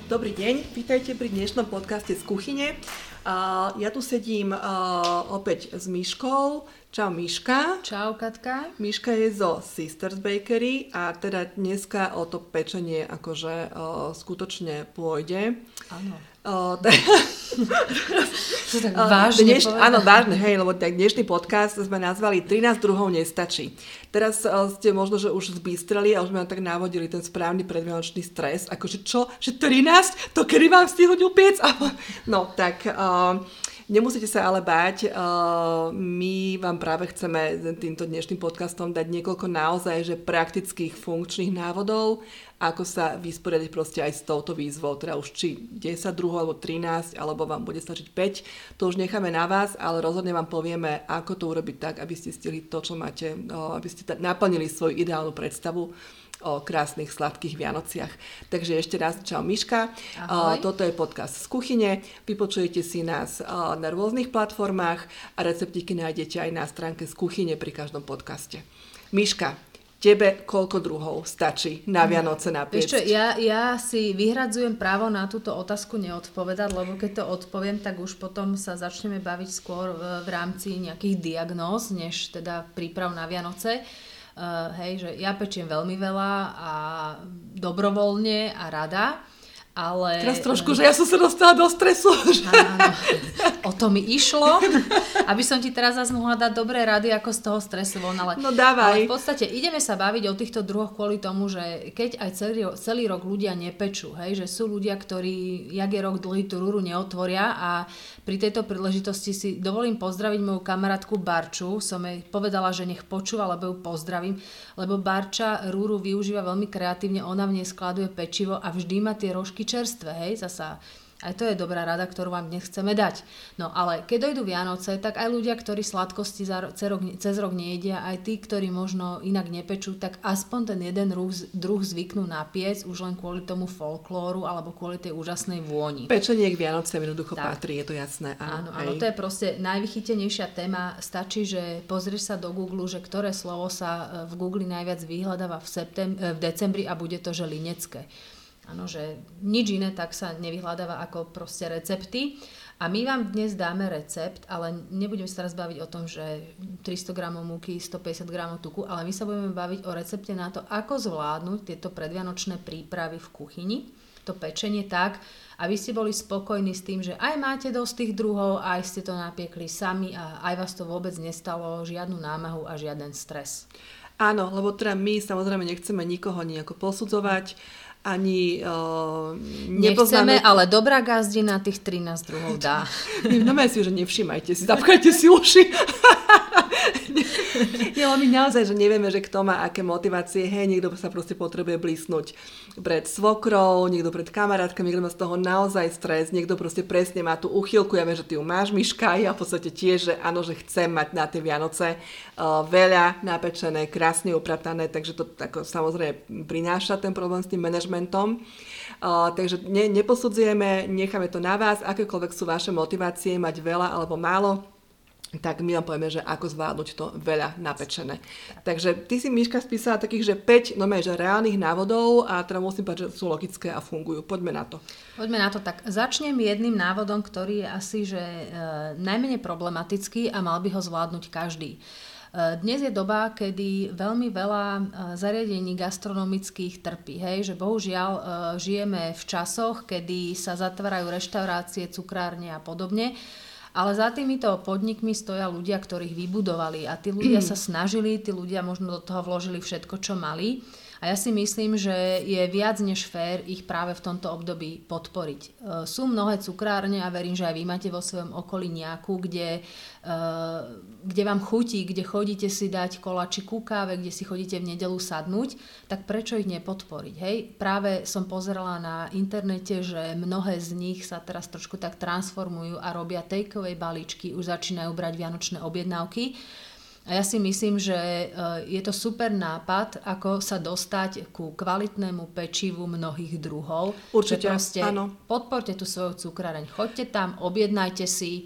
Dobrý deň, vítajte pri dnešnom podcaste z kuchyne. Ja tu sedím opäť s Miškou. Čau Miška. Čau Katka. Miška je zo Sisters Bakery a teda dneska o to pečenie akože skutočne pôjde. Áno. To tak vážne áno, vážne, hej, lebo tak dnešný podcast sme nazvali 13 druhov nestačí. Teraz ste možno, že už zbystreli a už sme tak navodili ten správny predvianočný stres. Akože čo? Že 13? To kedy mám stihnúť upiec? No, tak nemusíte sa ale báť. My vám práve chceme týmto dnešným podcastom dať niekoľko naozaj že praktických funkčných návodov, ako sa vysporiadať proste aj s touto výzvou, teda už či 10 druhov, alebo 13, alebo vám bude stačiť 5, to už necháme na vás, ale rozhodne vám povieme, ako to urobiť tak, aby ste stihli to, čo máte, aby ste naplnili svoju ideálnu predstavu o krásnych, sladkých Vianociach. Takže ešte raz, čau Miška. Toto je podcast z kuchyne. Vypočujete si nás na rôznych platformách a receptíky nájdete aj na stránke z kuchyne pri každom podcaste. Miška, tebe koľko druhov stačí na Vianoce napiecť? Vieš čo, ja si vyhradzujem právo na túto otázku neodpovedať, lebo keď to odpoviem, tak už potom sa začneme baviť skôr v rámci nejakých diagnóz, než teda príprav na Vianoce. Hej, že ja pečiem veľmi veľa a dobrovoľne a rada, ale... Teraz trošku, že ja som sa dostala do stresu. Áno, o to mi išlo, aby som ti teraz zase mohla dať dobré rady, ako z toho stresu von, ale, no dávaj. Ale v podstate ideme sa baviť o týchto druhoch kvôli tomu, že keď aj celý rok ľudia nepečú, hej, že sú ľudia, ktorí, jak je rok dlhý, tú rúru neotvoria a pri tejto príležitosti si dovolím pozdraviť moju kamarátku Barču, som jej povedala, že nech počúva, lebo ju pozdravím, lebo Barča rúru využíva veľmi kreatívne, ona v nej skladuje pečivo a vždy má tie rožky čerstvé, hej, zasa. Aj to je dobrá rada, ktorú vám dnes chceme dať. No ale keď dojdú Vianoce, tak aj ľudia, ktorí sladkosti cez rok nejedia, aj tí, ktorí možno inak nepečú, tak aspoň ten jeden druh zvyknú napiec, už len kvôli tomu folklóru alebo kvôli tej úžasnej vôni. Pečenie k Vianocem jednoducho patrí, je to jasné. Áno, to je proste najvychytenejšia téma. Stačí, že pozrieš sa do Google, že ktoré slovo sa v Google najviac vyhľadáva v decembri a bude to, že linecké. Áno, že nič iné tak sa nevyhľadáva ako proste recepty. A my vám dnes dáme recept, ale nebudeme sa teraz baviť o tom, že 300 gramov múky, 150 gramov tuku, ale my sa budeme baviť o recepte na to, ako zvládnuť tieto predvianočné prípravy v kuchyni, to pečenie tak, aby ste boli spokojní s tým, že aj máte dosť tých druhov, aj ste to napiekli sami a aj vás to vôbec nestalo žiadnu námahu a žiaden stres. Áno, lebo teda my samozrejme nechceme nikoho nejako posudzovať, ani nechceme, ale dobrá gazdina tých 13 druhov dá. No si, že nevšimajte si, zapchajte si uši. My naozaj, že nevieme, že kto má aké motivácie. Hej, niekto sa proste potrebuje blísnuť pred svokrou, niekto pred kamarátkami, niekto má z toho naozaj stres, niekto proste presne má tú uchylku. Ja viem, že ty ju máš, Miška, ja v podstate tiež, že áno, že chcem mať na tie Vianoce veľa napečené, krásne upratané, takže to ako, samozrejme prináša ten problém s tým manažmentom. Takže neposudzujeme, necháme to na vás, akékoľvek sú vaše motivácie mať veľa alebo málo, tak my vám povieme, že ako zvládnuť to veľa napečené. Takže ty si, Miška, spísala takých, že 5 že reálnych návodov a teda musím povedať, že sú logické a fungujú. Poďme na to. Poďme na to. Tak začnem jedným návodom, ktorý je asi že najmenej problematický a mal by ho zvládnuť každý. Dnes je doba, kedy veľmi veľa zariadení gastronomických trpí. Hej? Že bohužiaľ žijeme v časoch, kedy sa zatvárajú reštaurácie, cukrárne a podobne. Ale za týmito podnikmi stoja ľudia, ktorých vybudovali a tí ľudia sa snažili, tí ľudia možno do toho vložili všetko, čo mali. A ja si myslím, že je viac než fér ich práve v tomto období podporiť. Sú mnohé cukrárne a verím, že aj vy máte vo svojom okolí nejakú, kde vám chutí, kde chodíte si dať koláčik ku káve, kde si chodíte v nedeľu sadnúť, tak prečo ich nepodporiť? Hej? Práve som pozerala na internete, že mnohé z nich sa teraz trošku tak transformujú a robia takeaway balíčky, už začínajú brať vianočné objednávky. A ja si myslím, že je to super nápad, ako sa dostať ku kvalitnému pečivu mnohých druhov. Určite, áno. Podporte tú svoju cukráreň, choďte tam, objednajte si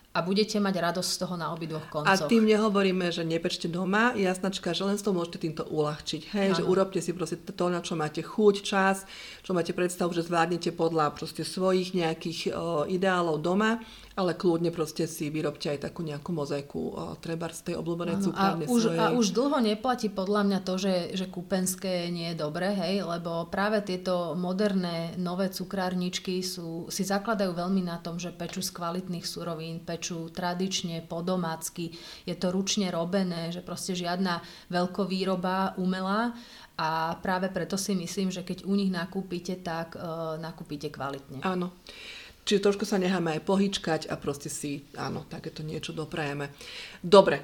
a budete mať radosť z toho na obidvoch koncoch. A tým nehovoríme, že nepečte doma, jasnačka, že len s toho môžete týmto uľahčiť. Hej, že urobte si proste to, na čo máte chuť, čas, čo máte predstavu, že zvládnete podľa proste svojich nejakých ideálov doma, ale kľudne proste si vyrobte aj takú nejakú mozaiku treba z tej obľúbenej cukrárne svojej. A už dlho neplatí podľa mňa to, že kúpenské nie je dobré, hej, lebo práve tieto moderné nové cukrárničky si zakladajú veľmi na tom, že pečú z kvalitných surovín, pečú tradične, po domácky, je to ručne robené, že proste žiadna veľkovýroba umelá. A práve preto si myslím, že keď u nich nakúpite, tak nakúpite kvalitne. Áno. Čiže trošku sa necháme aj pohýčkať a proste si, áno, takéto niečo doprajeme. Dobre.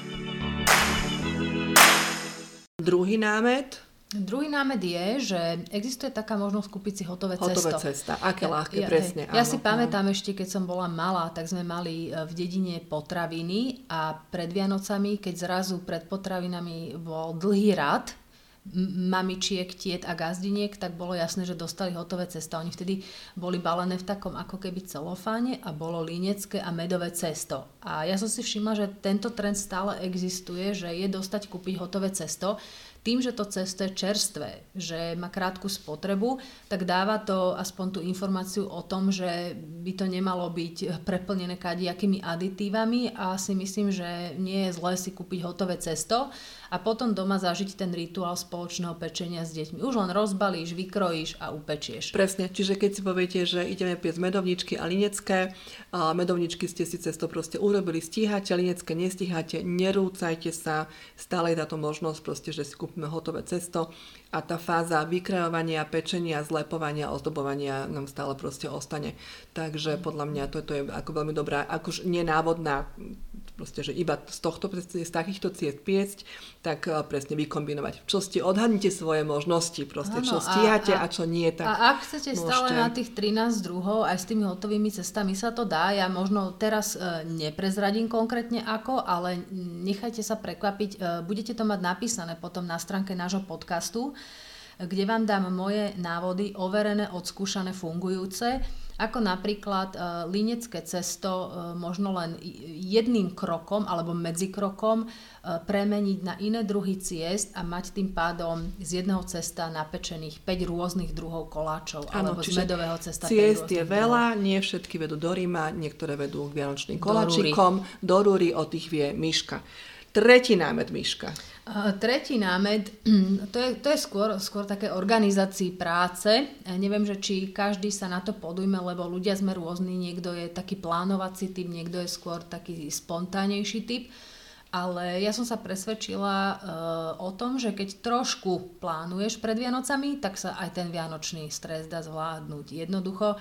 Druhý námet je, že existuje taká možnosť kúpiť si hotové cesto. Hotové cesta, aké ľahké, presne. Ja si pamätám ešte, keď som bola malá, tak sme mali v dedine potraviny a pred Vianocami, keď zrazu pred potravinami bol dlhý rad mamičiek, tiet a gazdiniek, tak bolo jasné, že dostali hotové cesto. Oni vtedy boli balené v takom ako keby celofáne a bolo línecké a medové cesto. A ja som si všimla, že tento trend stále existuje, že je dostať kúpiť hotové cesto. Tým, že to cesto je čerstvé, že má krátku spotrebu, tak dáva to aspoň tú informáciu o tom, že by to nemalo byť preplnené kadejakými aditívami a si myslím, že nie je zlé si kúpiť hotové cesto a potom doma zažiť ten rituál spoločného pečenia s deťmi. Už len rozbalíš, vykrojíš a upečieš. Presne, čiže keď si poviete, že ideme piecť medovničky a linecké, medovničky ste si cesto proste urobili, stíhate, linecké nestíhate, nerúcajte sa, stále je táto možnosť proste, že si kúpime hotové cesto a tá fáza vykrajovania, pečenia, zlepovania, ozdobovania nám stále proste ostane. Takže podľa mňa to je ako veľmi dobrá, akož nenávodná, proste, že iba z takýchto ciest piecť, tak presne vykombinovať. Čo ste, odhadnite svoje možnosti, proste, čo stíhate a čo nie, tak a ak chcete môžete stále na tých 13 druhov, aj s tými hotovými cestami sa to dá. Ja možno teraz neprezradím konkrétne ako, ale nechajte sa prekvapiť. Budete to mať napísané potom na stránke nášho podcastu, kde vám dám moje návody, overené, odskúšané, fungujúce, ako napríklad línecké cesto možno len jedným krokom alebo medzikrokom premeniť na iné druhy ciest a mať tým pádom z jedného cesta napečených 5 rôznych druhov koláčov, alebo z medového cesta 5 ciest je veľa, nie všetky vedú do Ríma, niektoré vedú k vianočným koláčikom, do Rúry, o tých vie Miška. Tretí námet, Miška. Tretí námet, to je skôr také organizácii práce. Neviem, že či každý sa na to podujme, lebo ľudia sme rôzni. Niekto je taký plánovací typ, niekto je skôr taký spontánnejší typ. Ale ja som sa presvedčila o tom, že keď trošku plánuješ pred Vianocami, tak sa aj ten vianočný stres dá zvládnuť jednoducho.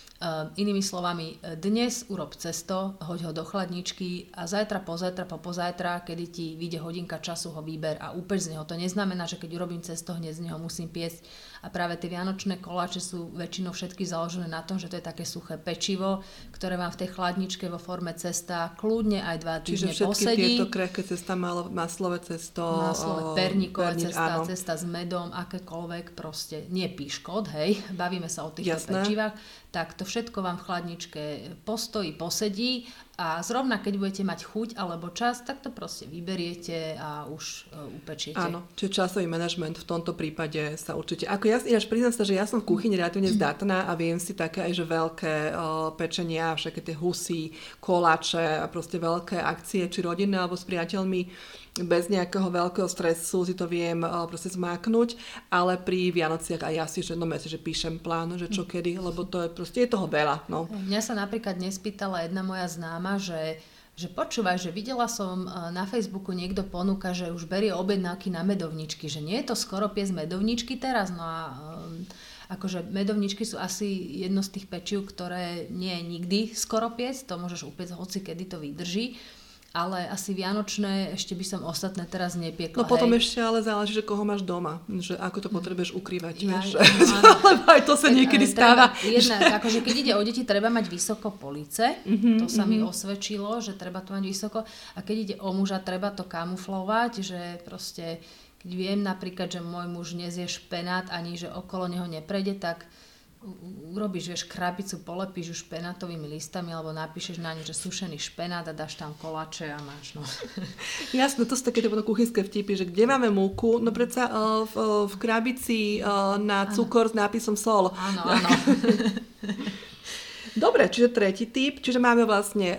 Inými slovami, dnes urob cesto, hoď ho do chladničky a zajtra, pozajtra, kedy ti vyjde hodinka času, ho výber a úpeč z neho. To neznamená, že keď urobím cesto, hneď z neho musím piecť. A práve tie vianočné koláče sú väčšinou všetky založené na tom, že to je také suché pečivo, ktoré vám v tej chladničke vo forme cesta kľudne aj 2 týždne posedí. Čiže všetky tieto krehké cesta, maslové cesto, perníkové cesta, cesta s medom, akékoľvek proste, nie píškot, hej, bavíme sa o týchto pečivách, tak to všetko vám v chladničke postojí, posedí a zrovna keď budete mať chuť alebo čas, tak to proste vyberiete a už upečiete. Áno, čiže časový manažment v tomto prípade sa určite... Ako ja priznám sa, že ja som v kuchyni relatívne zdatná a viem si také aj, že veľké pečenia, všetky tie husy, koláče a proste veľké akcie, či rodinné alebo s priateľmi, bez nejakého veľkého stresu si to viem proste zmáknuť, ale pri Vianociach aj ja si že píšem plán, že čo kedy, lebo to je proste, je toho veľa. No. Mňa sa napríklad nespýtala jedna moja známa, že počúvaj, že videla som na Facebooku niekto ponúka, že už berie objednávky na medovničky, že nie je to skoro piesť medovničky teraz, no a akože medovničky sú asi jedno z tých pečiv, ktoré nie je nikdy skoro piesť, to môžeš upiecť hoci kedy to vydrží. Ale asi vianočné ešte by som ostatné teraz nepiekla. No potom ešte ale záleží, že koho máš doma. Že ako to potrebuješ ukrývať. Lebo aj to sa niekedy stáva. Akože keď ide o deti, treba mať vysoko police. To sa mi osvedčilo, že treba to mať vysoko. A keď ide o muža, treba to kamuflovať, že proste, keď viem napríklad, že môj muž nezie špenát, ani že okolo neho neprejde, tak urobíš, vieš, krabicu, polepíš ju špenátovými listami alebo napíšeš na ňu, že sušený špenát a dáš tam koláče a máš, no. Jasné, to sú také kuchynské vtipy, že kde máme múku? No predsa v krabici na cukor s nápisom sol. Áno. Dobre, čiže tretí typ, čiže máme vlastne...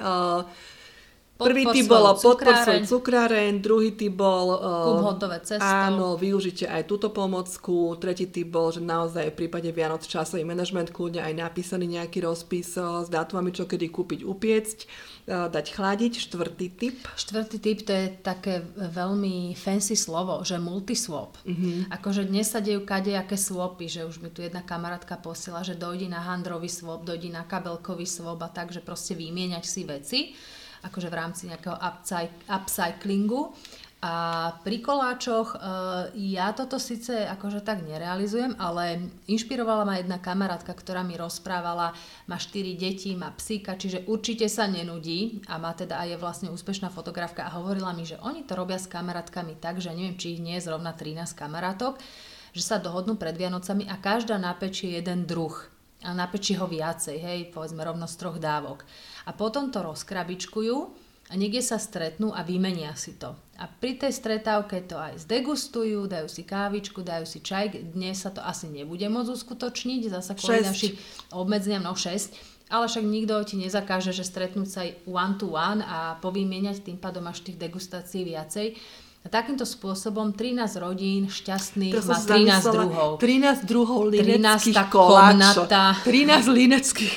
Prvý typ bolo podpor svoj cukráreň, druhý typ bol kúp hotové cesto. Áno, využite aj túto pomocku. Tretí typ bol, že naozaj v prípade Vianoc časový manažment, kľudne aj napísaný nejaký rozpis s dátumami, čo kedy kúpiť, upiecť, dať chladiť. Štvrtý typ to je také veľmi fancy slovo, že multiswap. Akože dnes sa dejú kadejaké swapy, že už mi tu jedna kamarátka posiela, že dojdi na handrový swap, dojdi na kabelkový swap a tak, že proste vymieňať si veci, akože v rámci nejakého upcyclingu. A pri koláčoch ja toto síce akože tak nerealizujem, ale inšpirovala ma jedna kamarátka, ktorá mi rozprávala, má 4 deti, má psíka, čiže určite sa nenudí a má teda aj je vlastne úspešná fotografka a hovorila mi, že oni to robia s kamarátkami tak, že neviem, či ich nie je zrovna 13 kamarátok, že sa dohodnú pred Vianocami a každá napečie jeden druh. A napečí ho viacej, hej, povedzme rovno z 3 dávok. A potom to rozkrabičkujú a niekde sa stretnú a vymenia si to. A pri tej stretávke to aj zdegustujú, dajú si kávičku, dajú si čaj. Dnes sa to asi nebude môcť uskutočniť, zasa kvôli našim obmedzeniam, 6. Ale však nikto ti nezakáže, že stretnúť sa aj one to one a povymieňať, tým pádom až tých degustácií viacej. A takýmto spôsobom 13 rodín šťastných má 13 druhov. 13 druhov lineckých koláčov. 13 lineckých.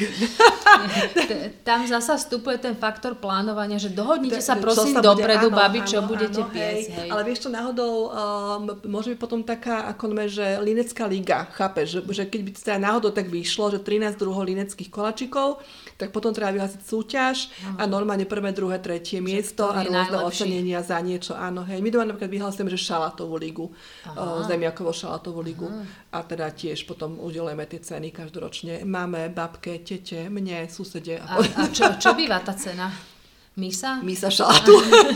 Tam zasa vstupuje ten faktor plánovania, že dohodnite sa prosím dopredu, babi, čo budete piesť. Ale vieš čo, náhodou môže byť potom taká, ako že linecká liga, chápeš? Že keď by sa náhodou tak vyšlo, že 13 druhov lineckých koláčikov, tak potom treba vyhlásiť súťaž a normálne prvé, druhé, tretie miesto a rôzne ocenenia za niečo. Áno, hej. My doma napríklad vyhlásime, že šalátovú ligu, zemiakovo šalátovú ligu a teda tiež potom udelujeme tie ceny každoročne. Máme babke, tete, mne, susede. A čo býva tá cena? Misa? Misa šalátu.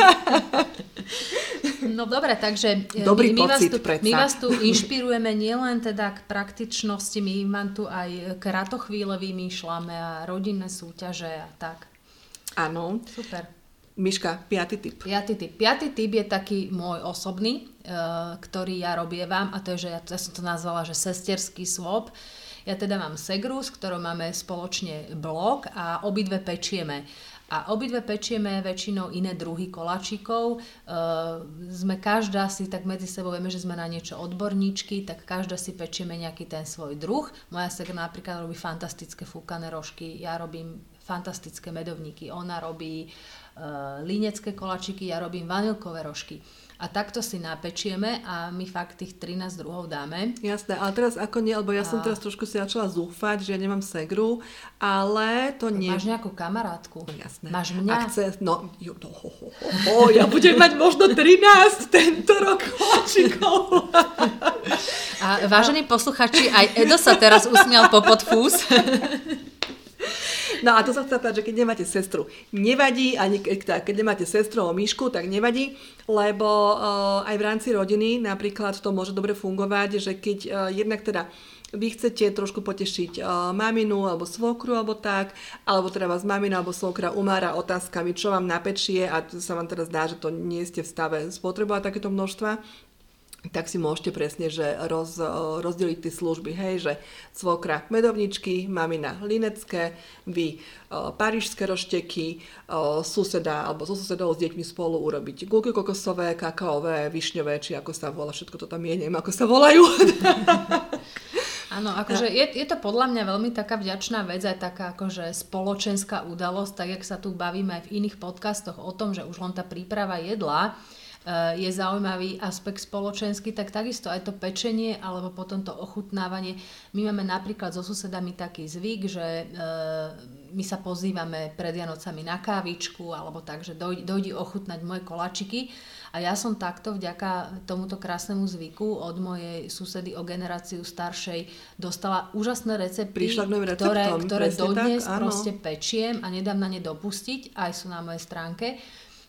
No dobre, takže my vás tu inšpirujeme nielen teda k praktičnosti, my vám tu aj kratochvíle vymýšľame a rodinné súťaže a tak. Áno. Super. Miška, 5. typ. 5. typ je taký môj osobný, ktorý ja robievam a to je, že ja som to nazvala, že sesterský swap. Ja teda mám segru, s ktorou máme spoločne blog a obidve pečieme. A obidve pečieme väčšinou iné druhy koláčikov. Sme každá si tak medzi sebou, vieme, že sme na niečo odborníčky, tak každá si pečieme nejaký ten svoj druh. Moja segra napríklad robí fantastické fúkané rožky, ja robím fantastické medovníky, ona robí línecké koláčiky, ja robím vanilkové rožky. A takto si napečieme a my fakt tých 13 druhov dáme. Jasné, ale teraz ako nie, lebo ja som teraz trošku si začala zúfať, že ja nemám segru, ale to nie... Máš nejakú kamarátku? No, jasné. Máš mňa? Ja budem mať možno 13 tento rok koláčikov. A vážení posluchači, aj Edo sa teraz usmial popod fús. No a to sa chcem povedať, že keď nemáte sestru, nevadí, ani keď nemáte sestru alebo myšku, tak nevadí, lebo aj v rámci rodiny napríklad to môže dobre fungovať, že keď jednak teda vy chcete trošku potešiť maminu alebo svokru alebo tak, alebo teda vás mamina alebo svokra umára otázkami, čo vám napečie a sa vám teda zdá, že to nie ste v stave spotrebovať takéto množstva, tak si môžete presne, že rozdeliť tie služby, hej, že svokra medovničky, mamina linecké, vy parížské rošteky, suseda alebo so susedou s deťmi spolu urobiť gulky kokosové, kakaové, višňové, či ako sa volá, všetko to tam je, neviem, ako sa volajú. Áno, akože je to podľa mňa veľmi taká vďačná vec, aj taká akože spoločenská udalosť, tak jak sa tu bavíme aj v iných podcastoch o tom, že už len tá príprava jedla je zaujímavý aspekt spoločenský, tak takisto aj to pečenie alebo potom to ochutnávanie. My máme napríklad so susedami taký zvyk, že my sa pozývame pred Vianocami na kávičku alebo tak, že dojdi ochutnať moje koláčiky a ja som takto vďaka tomuto krásnemu zvyku od mojej susedy o generáciu staršej dostala úžasné recepty, ktoré dodnes proste pečiem a nedám na ne dopustiť, aj sú na mojej stránke.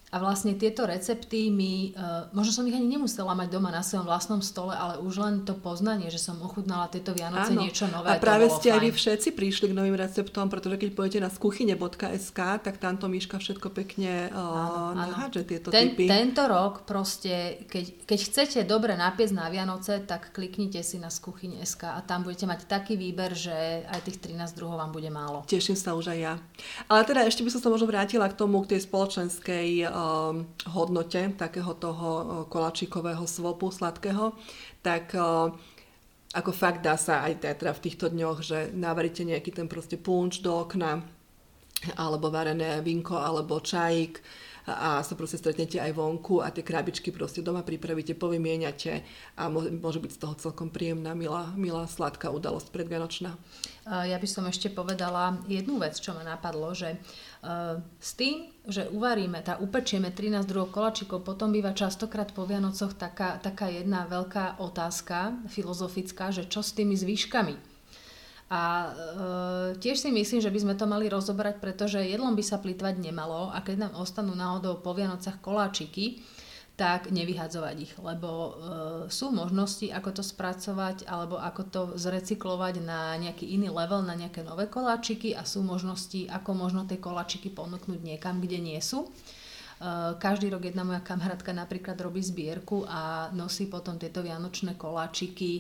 A vlastne tieto recepty možno som ich ani nemusela mať doma na svojom vlastnom stole, ale už len to poznanie, že som ochutnala tieto Vianoce niečo nové. A práve ste aj vy všetci prišli k novým receptom, pretože keď pôjdete na skuchyne.sk, tak tamto Míška všetko pekne nahádže tieto typy. Tento rok proste, keď chcete dobre napiesť na Vianoce, tak kliknite si na skuchyne.sk a tam budete mať taký výber, že aj tých 13 druhov vám bude málo. Teším sa už aj ja. Ale teda ešte by som sa možno vrátila k tomu, k tej spoločenskej hodnote takého toho koláčikového svopu sladkého, tak ako fakt dá sa aj teda v týchto dňoch, že navaríte nejaký ten proste punč do okna, alebo varené vínko, alebo čajík a sa proste stretnete aj vonku a tie krabičky proste doma pripravíte, povymieňate a môže byť z toho celkom príjemná, milá sladká udalosť predvianočná. Ja by som ešte povedala jednu vec, čo ma napadlo, že s tým, že upečieme 13 druhov koláčikov, potom býva častokrát po Vianococh taká jedna veľká otázka filozofická, že čo s tými zvyškami. A tiež si myslím, že by sme to mali rozobrať, pretože jedlom by sa plytvať nemalo a keď nám ostanú náhodou po Vianocach koláčiky, tak nevyhadzovať ich, lebo sú možnosti, ako to spracovať alebo ako to zrecyklovať na nejaký iný level, na nejaké nové koláčiky a sú možnosti, ako možno tie koláčiky ponúknuť niekam, kde nie sú. Každý rok jedna moja kamarátka napríklad robí zbierku a nosí potom tieto vianočné koláčiky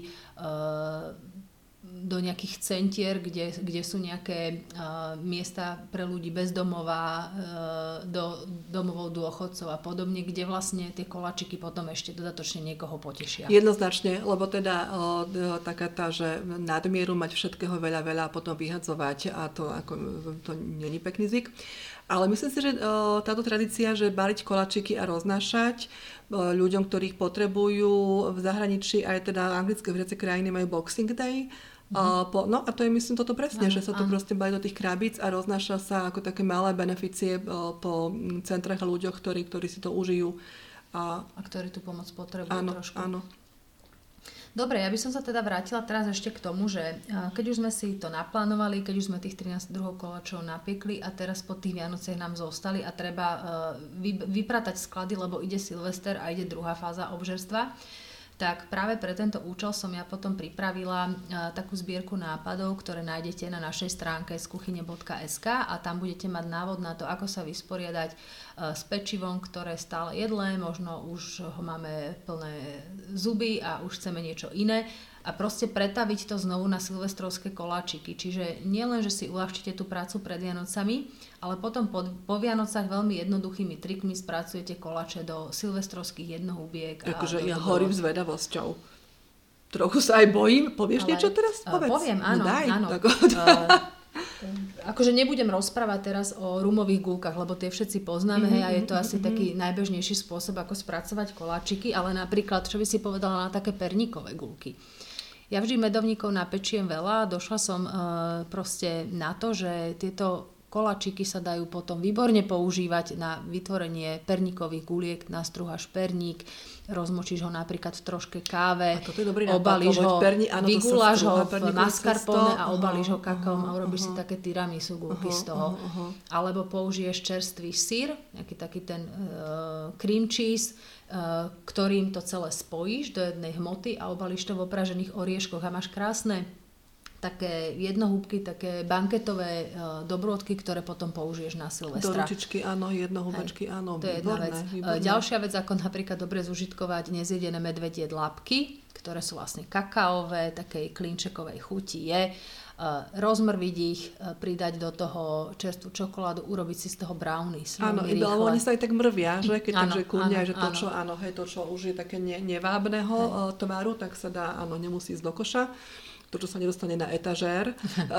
do nejakých centier, kde sú nejaké miesta pre ľudí bez domova, do domovov dôchodcov a podobne, kde vlastne tie koláčiky potom ešte dodatočne niekoho potešia. Jednoznačne, lebo teda taká tá, že nadmieru mať všetkého veľa a potom vyhadzovať a to není pekný zvyk. Ale myslím si, že táto tradícia, že baliť koláčiky a roznášať ľuďom, ktorých potrebujú v zahraničí, aj teda anglické vriace krajiny majú Boxing Day. No a to je myslím toto presne, že sa to proste balí do tých krabíc a roznáša sa ako také malé beneficie po centrách a ľuďoch, ktorí si to užijú. A ktorí tú pomoc potrebujú trošku. Áno. Dobre, ja by som sa teda vrátila teraz ešte k tomu, že keď už sme si to naplánovali, keď už sme tých 13 druhov koláčov napiekli a teraz po tých Vianociach nám zostali a treba vypratať sklady, lebo ide Silvester a ide druhá fáza obžerstva, tak práve pre tento účel som ja potom pripravila takú zbierku nápadov, ktoré nájdete na našej stránke skuchyne.sk a tam budete mať návod na to, ako sa vysporiadať s pečivom, ktoré stále jedlé, možno už ho máme plné zuby a už chceme niečo iné a proste pretaviť to znovu na silvestrovské koláčiky. Čiže nie len, že si uľahčíte tú prácu pred Vianocami, ale potom po Vianocach veľmi jednoduchými trikmi spracujete koláče do silvestrovských jednohúbiek. Akože ja horím zvedavosťou. Trochu sa aj bojím. Povieš niečo teraz? Povedz. Poviem, áno. áno. Akože nebudem rozprávať teraz o rumových gulkách, lebo tie všetci poznáme, a je to asi taký najbežnejší spôsob, ako spracovať koláčiky, ale napríklad, čo by si povedala na také perníkové gulky. Ja vždy medovníkov napečiem veľa, došla som proste na to, že tieto koláčiky sa dajú potom výborne používať na vytvorenie perníkových guliek, nastruháš perník, rozmočíš ho napríklad v troške káve, obalíš ho, vyguláš ho v mascarpone a obalíš ho kakaom a urobíš si také tiramisu gulky z toho. Alebo použiješ čerstvý syr, nejaký taký ten cream cheese, ktorým to celé spojíš do jednej hmoty a obalíš to v opražených orieškoch a máš krásne také jednohúbky, také banketové dobrôdky, ktoré potom použiješ na Silvestra. Do ručičky, áno, jednohúbečky, áno. To je jedna vec. Ďalšia vec, ako napríklad dobre zužitkovať nezjedené medvedie dlapky, ktoré sú vlastne kakaové, takej klinčekovej chuti je. Rozmrviť ich, pridať do toho čerstvú čokoládu, urobiť si z toho brownies. Áno, iba oni sa aj tak mrvia, že keď takže kľudne, že to, čo už je také nevábneho tvaru, tak sa dá, nemusí ísť do koša. To, čo sa nedostane na etažér,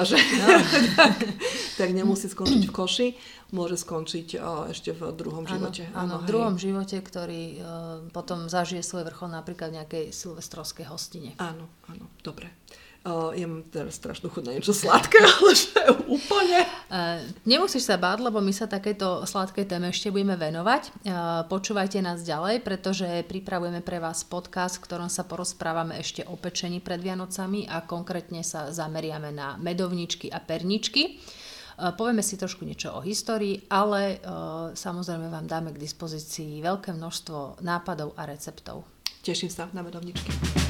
tak nemusí skončiť v koši, môže skončiť ešte v druhom živote. Áno, v druhom živote, ktorý potom zažije svoj vrchol napríklad v nejakej silvestrovskej hostine. Áno, dobre. Ja mám teraz strašnú chuť na niečo sladké, ale že úplne. Nemusíš sa báť, lebo my sa takéto sladké téme ešte budeme venovať. Počúvajte nás ďalej, pretože pripravujeme pre vás podcast, v ktorom sa porozprávame ešte o pečení pred Vianocami a konkrétne sa zameriame na medovničky a perničky. Povieme si trošku niečo o histórii, ale samozrejme vám dáme k dispozícii veľké množstvo nápadov a receptov. Teším sa na Medovničky.